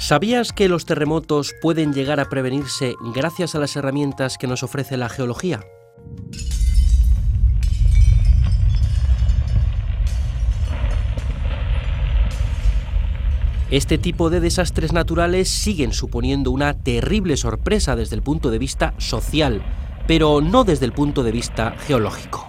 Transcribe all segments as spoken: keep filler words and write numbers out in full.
¿Sabías que los terremotos pueden llegar a prevenirse gracias a las herramientas que nos ofrece la geología? Este tipo de desastres naturales siguen suponiendo una terrible sorpresa desde el punto de vista social, pero no desde el punto de vista geológico.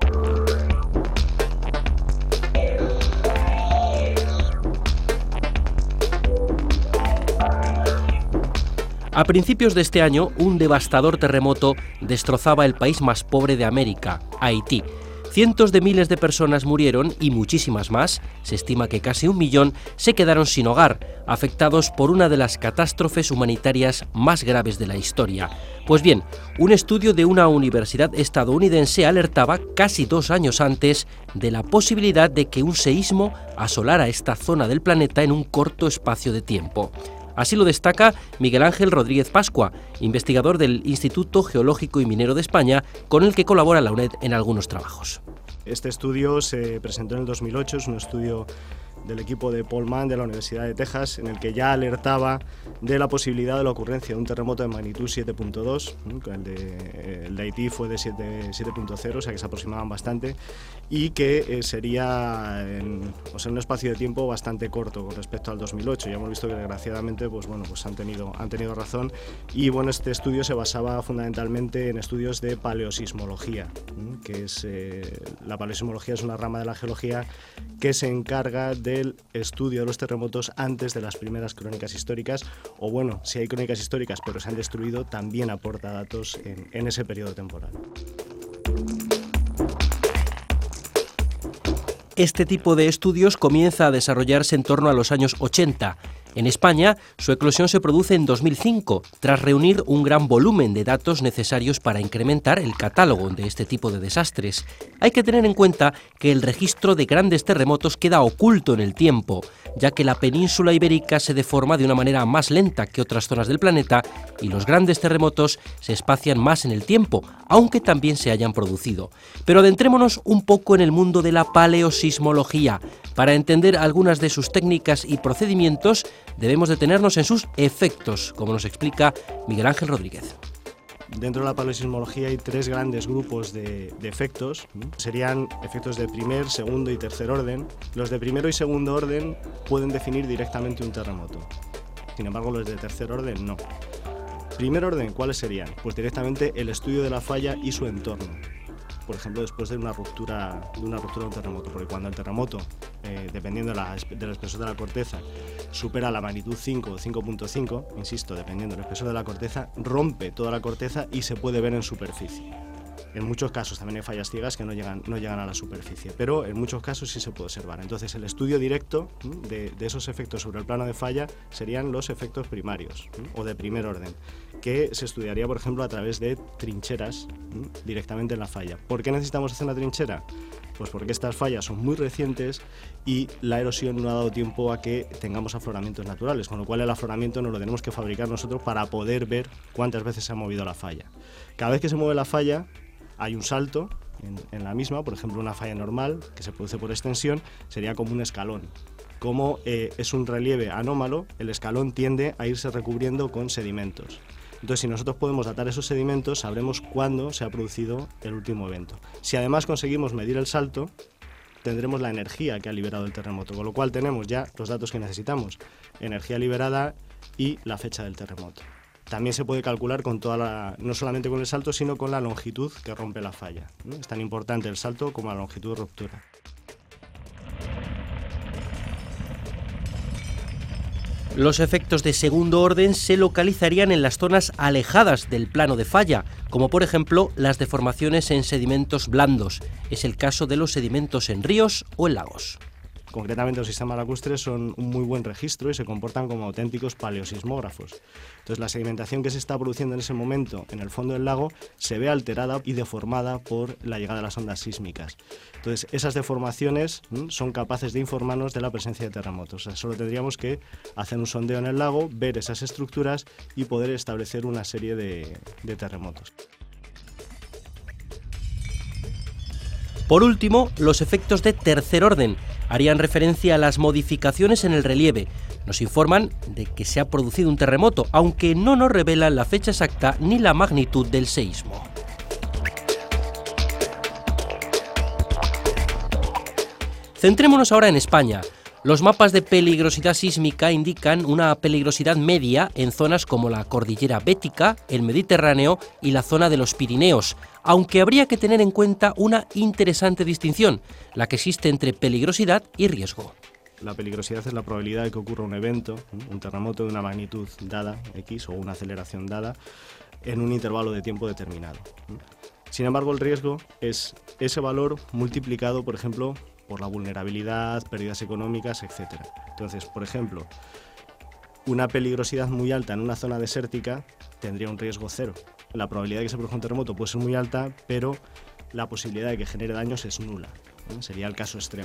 A principios de este año, un devastador terremoto destrozaba el país más pobre de América, Haití. Cientos de miles de personas murieron y muchísimas más, se estima que casi un millón, se quedaron sin hogar, afectados por una de las catástrofes humanitarias más graves de la historia. Pues bien, un estudio de una universidad estadounidense alertaba casi dos años antes de la posibilidad de que un seísmo asolara esta zona del planeta en un corto espacio de tiempo. Así lo destaca Miguel Ángel Rodríguez Pascua, investigador del Instituto Geológico y Minero de España, con el que colabora la UNED en algunos trabajos. Este estudio se presentó en el dos mil ocho, es un estudio del equipo de Paul Mann de la Universidad de Texas, en el que ya alertaba de la posibilidad de la ocurrencia de un terremoto de magnitud siete punto dos, el de, el de Haití fue de siete punto cero, o sea que se aproximaban bastante, y que eh, sería en, o sea, en un espacio de tiempo bastante corto con respecto al dos mil ocho. Ya hemos visto que desgraciadamente pues, bueno, pues han, tenido, han tenido razón, y bueno, este estudio se basaba fundamentalmente en estudios de paleosismología, que es, eh, la paleosismología es una rama de la geología que se encarga de el estudio de los terremotos antes de las primeras crónicas históricas, o bueno, si hay crónicas históricas pero se han destruido, también aporta datos en, en ese periodo temporal. Este tipo de estudios comienza a desarrollarse en torno a los años ochenta. En España, su eclosión se produce en dos mil cinco, tras reunir un gran volumen de datos necesarios para incrementar el catálogo de este tipo de desastres. Hay que tener en cuenta que el registro de grandes terremotos queda oculto en el tiempo, ya que la península ibérica se deforma de una manera más lenta que otras zonas del planeta y los grandes terremotos se espacian más en el tiempo, aunque también se hayan producido. Pero adentrémonos un poco en el mundo de la paleosismología. Para entender algunas de sus técnicas y procedimientos, debemos detenernos en sus efectos, como nos explica Miguel Ángel Rodríguez. Dentro de la paleosismología hay tres grandes grupos de, de efectos. Serían efectos de primer, segundo y tercer orden. Los de primero y segundo orden pueden definir directamente un terremoto. Sin embargo, los de tercer orden no. Primer orden, ¿cuáles serían? Pues directamente el estudio de la falla y su entorno. Por ejemplo, después de una ruptura de una ruptura de un terremoto, porque cuando el terremoto, eh, dependiendo de la, del espesor de la corteza, supera la magnitud cinco o cinco punto cinco, insisto, dependiendo del espesor de la corteza, rompe toda la corteza y se puede ver en superficie. En muchos casos también hay fallas ciegas que no llegan, no llegan a la superficie, pero en muchos casos sí se puede observar. Entonces, el estudio directo de, de esos efectos sobre el plano de falla serían los efectos primarios o de primer orden, que se estudiaría, por ejemplo, a través de trincheras directamente en la falla. ¿Por qué necesitamos hacer una trinchera? Pues porque estas fallas son muy recientes y la erosión no ha dado tiempo a que tengamos afloramientos naturales, con lo cual el afloramiento nos lo tenemos que fabricar nosotros para poder ver cuántas veces se ha movido la falla. Cada vez que se mueve la falla, hay un salto en, en la misma. Por ejemplo, una falla normal que se produce por extensión sería como un escalón. Como eh, es un relieve anómalo, el escalón tiende a irse recubriendo con sedimentos. Entonces, si nosotros podemos datar esos sedimentos, sabremos cuándo se ha producido el último evento. Si además conseguimos medir el salto, tendremos la energía que ha liberado el terremoto, con lo cual tenemos ya los datos que necesitamos, energía liberada y la fecha del terremoto. También se puede calcular con toda la, no solamente con el salto, sino con la longitud que rompe la falla, ¿no? Es tan importante el salto como la longitud de ruptura. Los efectos de segundo orden se localizarían en las zonas alejadas del plano de falla, como por ejemplo las deformaciones en sedimentos blandos. Es el caso de los sedimentos en ríos o en lagos. Concretamente, los sistemas lacustres son un muy buen registro y se comportan como auténticos paleosismógrafos. Entonces, la sedimentación que se está produciendo en ese momento en el fondo del lago se ve alterada y deformada por la llegada de las ondas sísmicas. Entonces, esas deformaciones ¿m? son capaces de informarnos de la presencia de terremotos. O sea, solo tendríamos que hacer un sondeo en el lago, ver esas estructuras y poder establecer una serie de, de terremotos. Por último, los efectos de tercer orden. harían referencia a las modificaciones en el relieve. Nos informan de que se ha producido un terremoto, aunque no nos revelan la fecha exacta ni la magnitud del seísmo. Centrémonos ahora en España. Los mapas de peligrosidad sísmica indican una peligrosidad media en zonas como la Cordillera Bética, el Mediterráneo y la zona de los Pirineos, aunque habría que tener en cuenta una interesante distinción, la que existe entre peligrosidad y riesgo. La peligrosidad es la probabilidad de que ocurra un evento, un terremoto de una magnitud dada, X, o una aceleración dada, en un intervalo de tiempo determinado. Sin embargo, el riesgo es ese valor multiplicado, por ejemplo, por la vulnerabilidad, pérdidas económicas, etcétera. Entonces, por ejemplo, una peligrosidad muy alta en una zona desértica tendría un riesgo cero. La probabilidad de que se produzca un terremoto puede ser muy alta, pero la posibilidad de que genere daños es nula. ¿eh? Sería el caso extremo.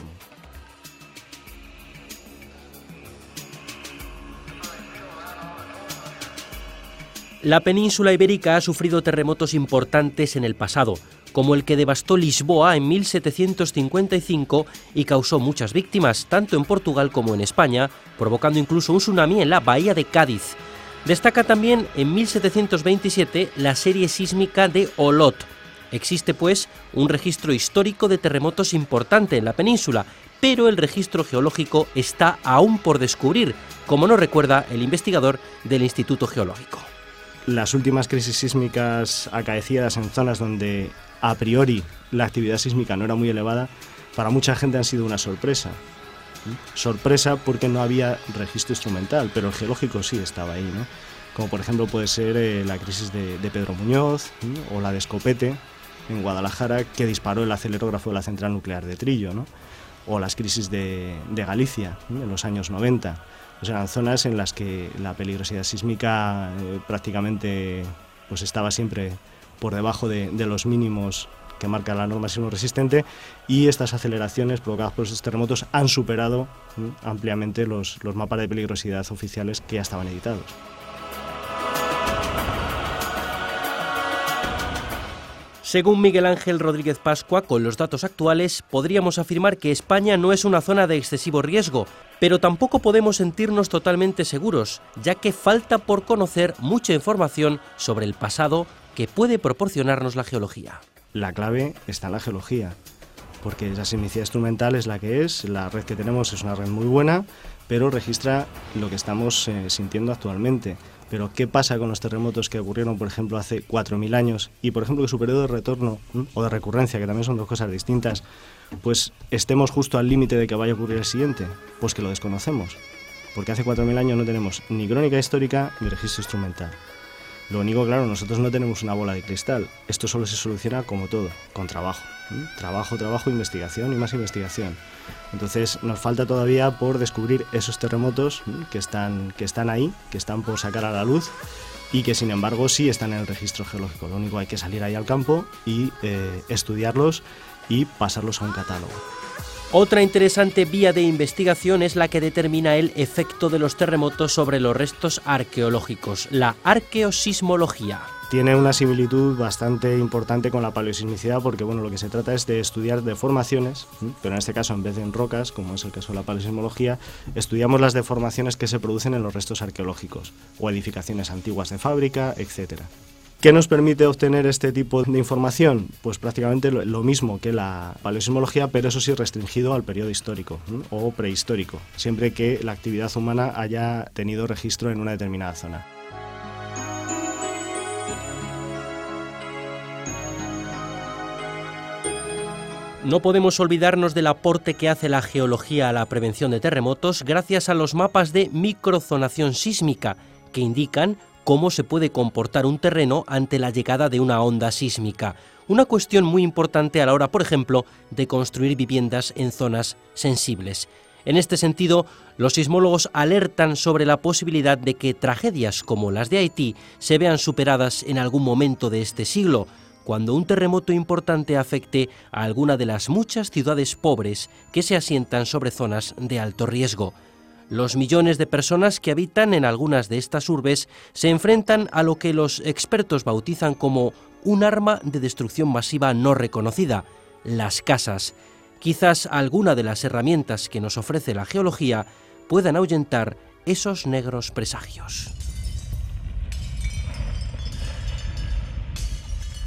La península ibérica ha sufrido terremotos importantes en el pasado, como el que devastó Lisboa en mil setecientos cincuenta y cinco y causó muchas víctimas, tanto en Portugal como en España, provocando incluso un tsunami en la bahía de Cádiz. Destaca también en mil setecientos veintisiete la serie sísmica de Olot. Existe, pues, un registro histórico de terremotos importante en la península, pero el registro geológico está aún por descubrir, como nos recuerda el investigador del Instituto Geológico. Las últimas crisis sísmicas acaecidas en zonas donde a priori la actividad sísmica no era muy elevada, para mucha gente han sido una sorpresa. Sorpresa porque no había registro instrumental, pero el geológico sí estaba ahí, ¿no? Como por ejemplo puede ser eh, la crisis de, de Pedro Muñoz, ¿no? O la de Escopete en Guadalajara, que disparó el acelerógrafo de la central nuclear de Trillo, ¿no? O las crisis de, de Galicia, ¿no? En los años noventa. O sea, eran zonas en las que la peligrosidad sísmica eh, prácticamente pues estaba siempre por debajo de, de los mínimos que marca la norma sismo resistente, y estas aceleraciones provocadas por estos terremotos han superado ¿eh? ampliamente los, los mapas de peligrosidad oficiales que ya estaban editados. Según Miguel Ángel Rodríguez Pascua, con los datos actuales, podríamos afirmar que España no es una zona de excesivo riesgo, pero tampoco podemos sentirnos totalmente seguros, ya que falta por conocer mucha información sobre el pasado que puede proporcionarnos la geología. La clave está en la geología, porque la sismicidad instrumental es la que es, la red que tenemos es una red muy buena, pero registra lo que estamos eh, sintiendo actualmente. Pero ¿qué pasa con los terremotos que ocurrieron, por ejemplo, hace cuatro mil años y, por ejemplo, que su periodo de retorno ¿m? o de recurrencia, que también son dos cosas distintas, pues estemos justo al límite de que vaya a ocurrir el siguiente? Pues que lo desconocemos, porque hace cuatro mil años no tenemos ni crónica histórica ni registro instrumental. Lo único, claro, nosotros no tenemos una bola de cristal. Esto solo se soluciona, como todo, con trabajo. ¿eh? Trabajo, trabajo, investigación y más investigación. Entonces nos falta todavía por descubrir esos terremotos ¿eh? que están, que están ahí, que están por sacar a la luz y que sin embargo sí están en el registro geológico. Lo único, hay que salir ahí al campo y eh, estudiarlos y pasarlos a un catálogo. Otra interesante vía de investigación es la que determina el efecto de los terremotos sobre los restos arqueológicos, la arqueosismología. Tiene una similitud bastante importante con la paleosismicidad porque bueno, lo que se trata es de estudiar deformaciones, pero en este caso en vez de en rocas, como es el caso de la paleosismología, estudiamos las deformaciones que se producen en los restos arqueológicos o edificaciones antiguas de fábrica, etcétera. ¿Qué nos permite obtener este tipo de información? Pues prácticamente lo, lo mismo que la paleosismología, pero eso sí restringido al periodo histórico ¿no? o prehistórico, siempre que la actividad humana haya tenido registro en una determinada zona. No podemos olvidarnos del aporte que hace la geología a la prevención de terremotos gracias a los mapas de microzonación sísmica, que indican cómo se puede comportar un terreno ante la llegada de una onda sísmica. Una cuestión muy importante a la hora, por ejemplo, de construir viviendas en zonas sensibles. En este sentido, los sismólogos alertan sobre la posibilidad de que tragedias como las de Haití se vean superadas en algún momento de este siglo, cuando un terremoto importante afecte a alguna de las muchas ciudades pobres que se asientan sobre zonas de alto riesgo. Los millones de personas que habitan en algunas de estas urbes se enfrentan a lo que los expertos bautizan como un arma de destrucción masiva no reconocida, las casas. Quizás alguna de las herramientas que nos ofrece la geología puedan ahuyentar esos negros presagios.